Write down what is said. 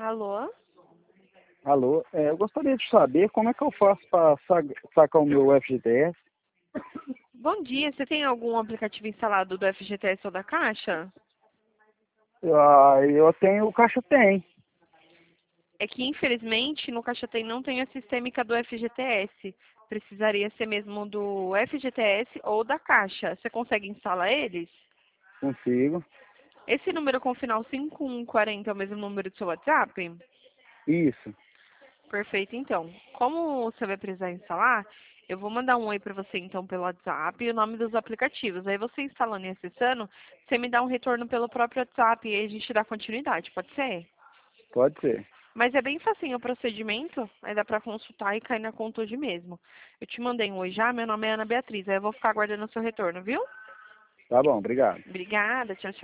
Alô? Alô, eu gostaria de saber como é que eu faço para sacar o meu FGTS. Bom dia, você tem algum aplicativo instalado do FGTS ou da Caixa? Eu tenho, o Caixa tem. É que, infelizmente, no Caixa Tem não tem a sistêmica do FGTS. Precisaria ser mesmo do FGTS ou da Caixa. Você consegue instalar eles? Consigo. Esse número com o final 5140 é o mesmo número do seu WhatsApp? Isso. Perfeito, então. Como você vai precisar instalar, eu vou mandar um oi para você, então, pelo WhatsApp e o nome dos aplicativos. Aí você instalando e acessando, você me dá um retorno pelo próprio WhatsApp e aí a gente dá continuidade, pode ser? Pode ser. Mas é bem facinho o procedimento, aí dá pra consultar e cair na conta hoje mesmo. Eu te mandei um oi já, meu nome é Ana Beatriz, aí eu vou ficar aguardando o seu retorno, viu? Tá bom, obrigado. Obrigada, tchau, tchau.